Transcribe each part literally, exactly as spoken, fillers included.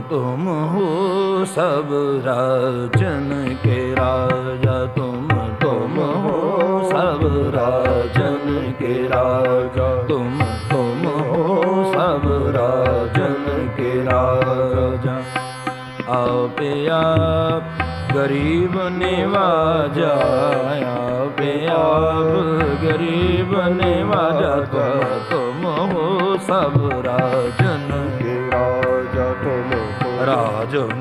तुम हो सब राजन के राजा, तुम तुम हो सब राजन के राजा, तुम तुम हो सब राजन के राजा। आप आप गरीब निवाजा, आप आप गरीब निवाजा, तुम हो सब राजन के राजा, तुम राजन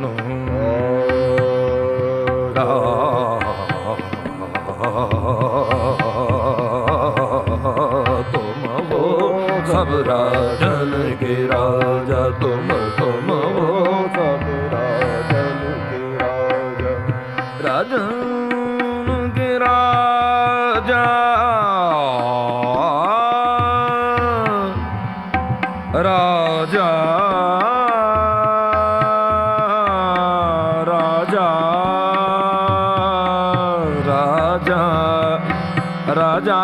तुम हो सब राजन के राजा, तुम तुम हो सब राजन के राजा, राजन के राजा, राजा राजा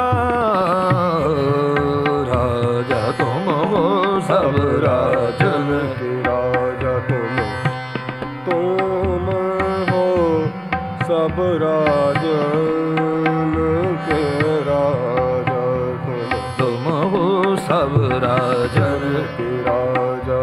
राजा तुम हो सब राजन के राजा, तुम तुम हो सब राजन के राजा, तुम तुम हो सब राजन के राजा।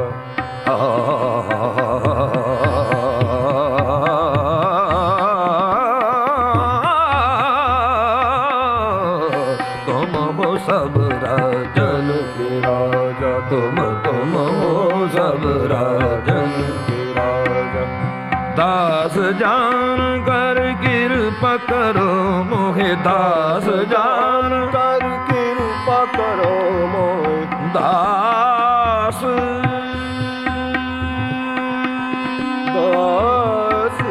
सब राजन के राजा, तुम तुम हो सब राजन के राजा। दास जान कर कृपा करो मोहे, दास जान कर कृपा करो मोहे, दास दास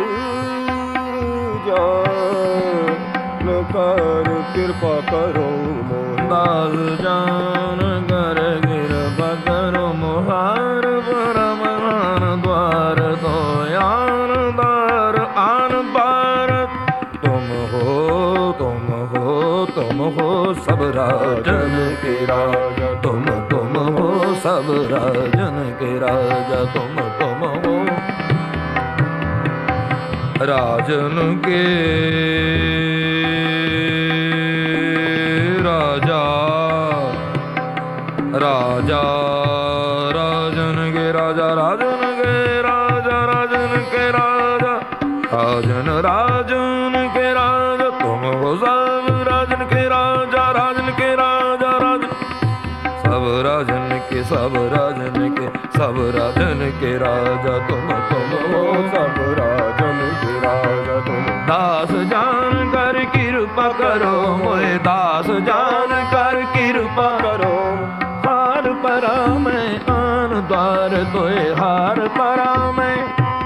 जान कर कृपा करो मोहे, दास जान कर कृपा करो मोहार परम आन द्वार तो आन द्वार आन पार। तुम हो तुम हो तुम हो सब राजन के राजा, तुम तुम हो सब राजन के राजा, तुम तुम हो राजन के राजा, राजा राजन के राजा, राजन के राजा, राजन के राजा, राजन राजन के राजा, तुम हो सब राजन के राजा, राजन के राजा, राजन सब राजन के सब राजन के सब राजन के राजा, तुम तुम हो सब राजन के राजा, तुम दास जान कर कृपा करो मोहे, दास जान कर कृपा करो, हार परा मैं आन द्वार तोय हार परा मैं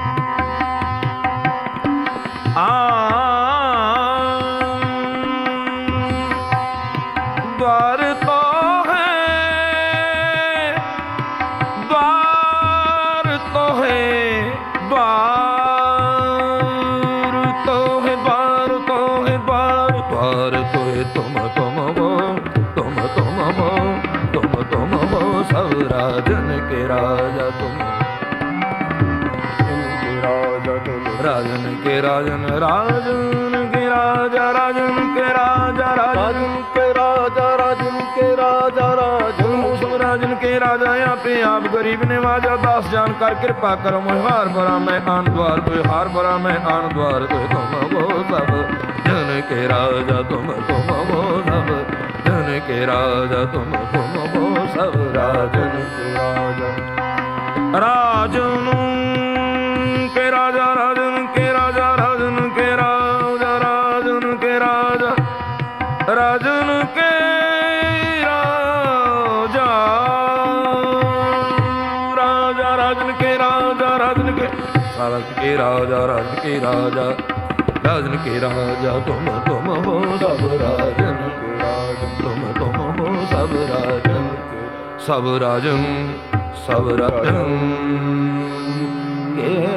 आन द्वार तो है, द्वार तो है, द्वार तो है, द्वार तो है, द्वार द्वार तो है, तुम तुम हो तुम तुम हो तुम तुम हो सब राजन के राजा, तुम के राजा, तुम राजन के राजन, राजन के राजा, राजन के राजा, राजन के राजा, राजन के राजा, राजन सब राजन के राजा। यहाँ पे आप गरीब निवाजा, दास जान कर कृपा करो मोहे, हार भरा मैं आन द्वार तो हार भरा मैं आन द्वार तो, तुम हो सब जन के राजा, तुम तुम हो सब जन के राजा, तुम तुम हो सब राजन के राजा, राजन के राजा, राजन के राजा, राजन के राजा, राजन के राजा, राजन के राजा, राजा राजन के राजा, राजन के राजन के राजा, राजन के राजा, राजन के राजा, तुम तुम हो सब राजन के राजा, तुम तुम हो सब राजन के सब राजन सब राजन के